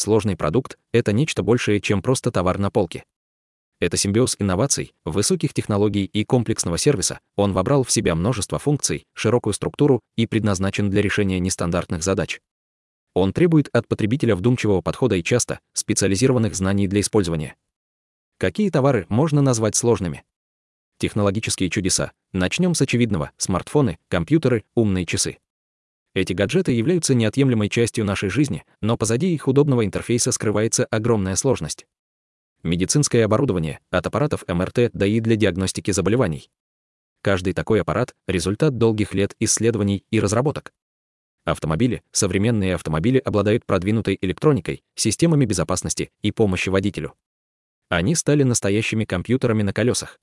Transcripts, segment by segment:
сложный продукт — это нечто большее, чем просто товар на полке. Это симбиоз инноваций, высоких технологий и комплексного сервиса. Он вобрал в себя множество функций, широкую структуру и предназначен для решения нестандартных задач. Он требует от потребителя вдумчивого подхода и часто специализированных знаний для использования. Какие товары можно назвать сложными? Технологические чудеса. Начнем с очевидного: смартфоны, компьютеры, умные часы. Эти гаджеты являются неотъемлемой частью нашей жизни, но позади их удобного интерфейса скрывается огромная сложность. Медицинское оборудование, от аппаратов МРТ до и для диагностики заболеваний. Каждый такой аппарат — результат долгих лет исследований и разработок. Автомобили. Современные автомобили обладают продвинутой электроникой, системами безопасности и помощи водителю. Они стали настоящими компьютерами на колесах.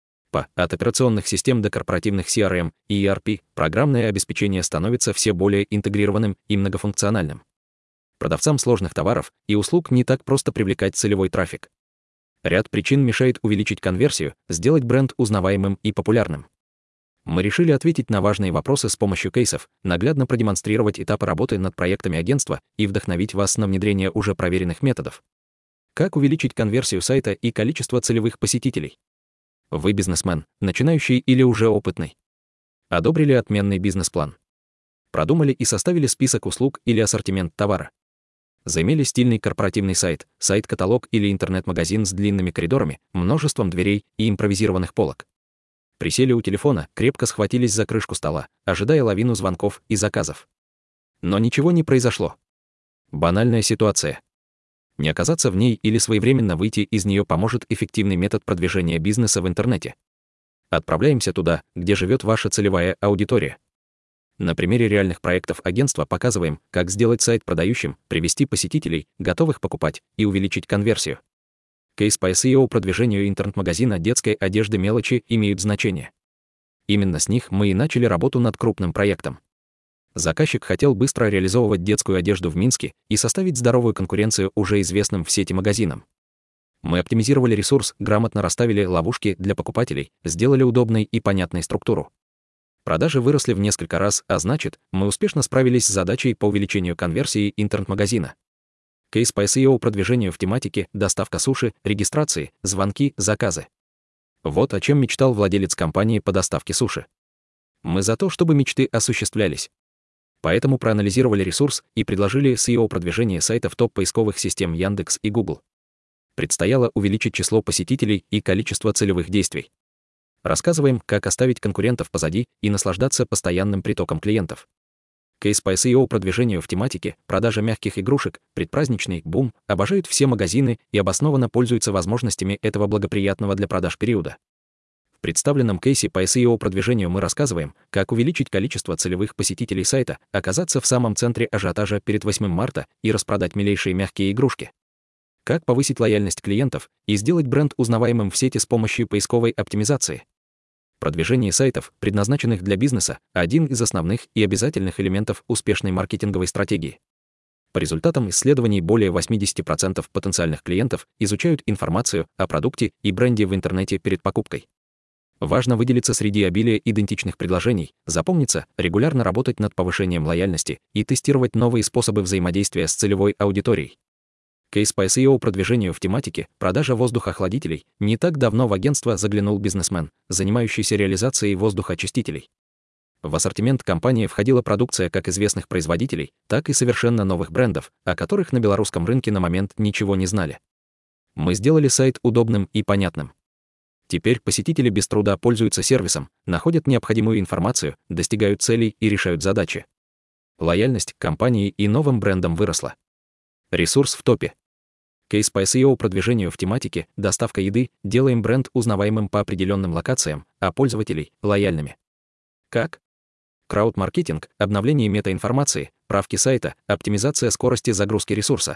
От операционных систем до корпоративных CRM и ERP программное обеспечение становится все более интегрированным и многофункциональным. Продавцам сложных товаров и услуг не так просто привлекать целевой трафик. Ряд причин мешает увеличить конверсию, сделать бренд узнаваемым и популярным. Мы решили ответить на важные вопросы с помощью кейсов, наглядно продемонстрировать этапы работы над проектами агентства и вдохновить вас на внедрение уже проверенных методов. Как увеличить конверсию сайта и количество целевых посетителей? Вы бизнесмен, начинающий или уже опытный? Одобрили отменный бизнес-план? Продумали и составили список услуг или ассортимент товара? Заимели стильный корпоративный сайт, сайт-каталог или интернет-магазин с длинными коридорами, множеством дверей и импровизированных полок? Присели у телефона, крепко схватились за крышку стола, ожидая лавину звонков и заказов. Но ничего не произошло. Банальная ситуация. Не оказаться в ней или своевременно выйти из нее поможет эффективный метод продвижения бизнеса в интернете. Отправляемся туда, где живет ваша целевая аудитория. На примере реальных проектов агентства показываем, как сделать сайт продающим, привести посетителей, готовых покупать, и увеличить конверсию. Кейс по SEO-продвижению интернет-магазина детской одежды мелочи имеют значение. Именно с них мы и начали работу над крупным проектом. Заказчик хотел быстро реализовывать детскую одежду в Минске и составить здоровую конкуренцию уже известным в сети магазинам. Мы оптимизировали ресурс, грамотно расставили ловушки для покупателей, сделали удобной и понятной структуру. Продажи выросли в несколько раз, а значит, мы успешно справились с задачей по увеличению конверсии интернет-магазина. Кейс по SEO-продвижению в тематике «Доставка суши», регистрации, звонки, заказы. Вот о чем мечтал владелец компании по доставке суши. Мы за то, чтобы мечты осуществлялись. Поэтому проанализировали ресурс и предложили SEO-продвижение сайта в топ-поисковых систем Яндекс и Google. Предстояло увеличить число посетителей и количество целевых действий. Рассказываем, как оставить конкурентов позади и наслаждаться постоянным притоком клиентов. Кейс по SEO-продвижению в тематике «Продажа мягких игрушек», предпраздничный бум, обожают все магазины и обоснованно пользуются возможностями этого благоприятного для продаж периода. В представленном кейсе по SEO-продвижению мы рассказываем, как увеличить количество целевых посетителей сайта, оказаться в самом центре ажиотажа перед 8 марта и распродать милейшие мягкие игрушки. Как повысить лояльность клиентов и сделать бренд узнаваемым в сети с помощью поисковой оптимизации. Продвижение сайтов, предназначенных для бизнеса, один из основных и обязательных элементов успешной маркетинговой стратегии. По результатам исследований более 80% потенциальных клиентов изучают информацию о продукте и бренде в интернете перед покупкой. Важно выделиться среди обилия идентичных предложений, запомниться, регулярно работать над повышением лояльности и тестировать новые способы взаимодействия с целевой аудиторией. Кейс по SEO-продвижению в тематике «Продажа воздухоохладителей». Не так давно в агентство заглянул бизнесмен, занимающийся реализацией воздухоочистителей. В ассортимент компании входила продукция как известных производителей, так и совершенно новых брендов, о которых на белорусском рынке на момент ничего не знали. Мы сделали сайт удобным и понятным. Теперь посетители без труда пользуются сервисом, находят необходимую информацию, достигают целей и решают задачи. Лояльность к компании и новым брендам выросла. Ресурс в топе. Кейс по SEO-продвижению в тематике «Доставка еды», делаем бренд узнаваемым по определенным локациям, а пользователей — лояльными. Как? Крауд-маркетинг, обновление метаинформации, правки сайта, оптимизация скорости загрузки ресурса.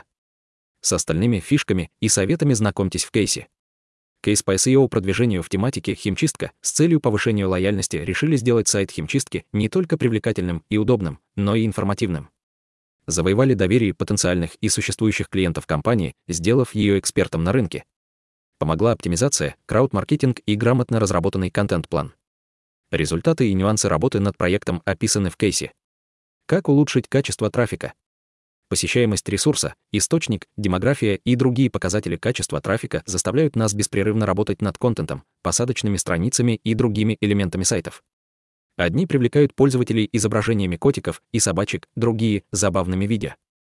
С остальными фишками и советами знакомьтесь в кейсе. Кейс по SEO-продвижению в тематике «Химчистка» с целью повышения лояльности решили сделать сайт химчистки не только привлекательным и удобным, но и информативным. Завоевали доверие потенциальных и существующих клиентов компании, сделав ее экспертом на рынке. Помогла оптимизация, крауд-маркетинг и грамотно разработанный контент-план. Результаты и нюансы работы над проектом описаны в кейсе. Как улучшить качество трафика? Посещаемость ресурса, источник, демография и другие показатели качества трафика заставляют нас беспрерывно работать над контентом, посадочными страницами и другими элементами сайтов. Одни привлекают пользователей изображениями котиков и собачек, другие — забавными видео.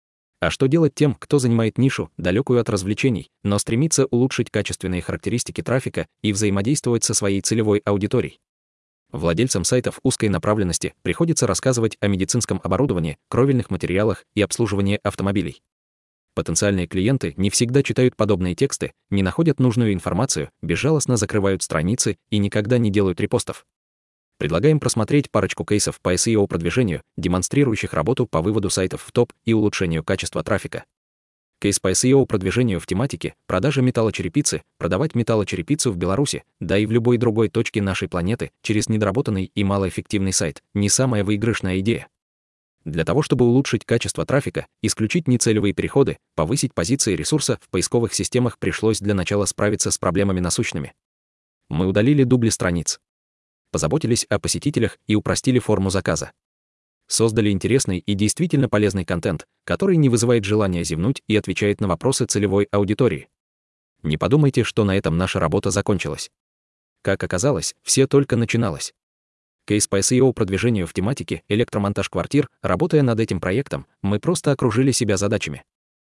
А что делать тем, кто занимает нишу, далекую от развлечений, но стремится улучшить качественные характеристики трафика и взаимодействовать со своей целевой аудиторией? Владельцам сайтов узкой направленности приходится рассказывать о медицинском оборудовании, кровельных материалах и обслуживании автомобилей. Потенциальные клиенты не всегда читают подобные тексты, не находят нужную информацию, безжалостно закрывают страницы и никогда не делают репостов. Предлагаем просмотреть парочку кейсов по SEO-продвижению, демонстрирующих работу по выводу сайтов в топ и улучшению качества трафика. Кейс по SEO-продвижению в тематике «Продажа металлочерепицы», продавать металлочерепицу в Беларуси, да и в любой другой точке нашей планеты через недоработанный и малоэффективный сайт — не самая выигрышная идея. Для того, чтобы улучшить качество трафика, исключить нецелевые переходы, повысить позиции ресурса в поисковых системах, пришлось для начала справиться с проблемами насущными. Мы удалили дубли страниц, позаботились о посетителях и упростили форму заказа. Создали интересный и действительно полезный контент, который не вызывает желания зевнуть и отвечает на вопросы целевой аудитории. Не подумайте, что на этом наша работа закончилась. Как оказалось, все только начиналось. Кейс по SEO-продвижению в тематике «Электромонтаж квартир», работая над этим проектом, мы просто окружили себя задачами.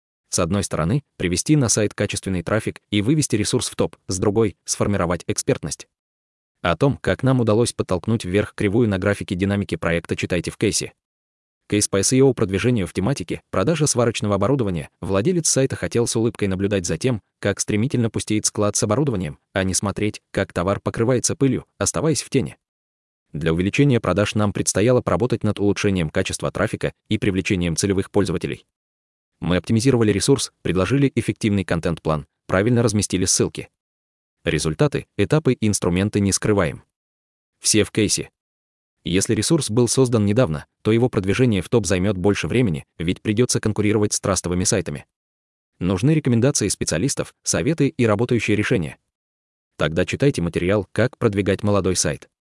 С одной стороны, привести на сайт качественный трафик и вывести ресурс в топ, с другой — сформировать экспертность. О том, как нам удалось подтолкнуть вверх кривую на графике динамики проекта, читайте в кейсе. Кейс по SEO-продвижению в тематике «Продажа сварочного оборудования». Владелец сайта хотел с улыбкой наблюдать за тем, как стремительно пустеет склад с оборудованием, а не смотреть, как товар покрывается пылью, оставаясь в тени. Для увеличения продаж нам предстояло поработать над улучшением качества трафика и привлечением целевых пользователей. Мы оптимизировали ресурс, предложили эффективный контент-план, правильно разместили ссылки. Результаты, этапы и инструменты не скрываем. Все в кейсе. Если ресурс был создан недавно, то его продвижение в топ займет больше времени, ведь придется конкурировать с трастовыми сайтами. Нужны рекомендации специалистов, советы и работающие решения. Тогда читайте материал «Как продвигать молодой сайт».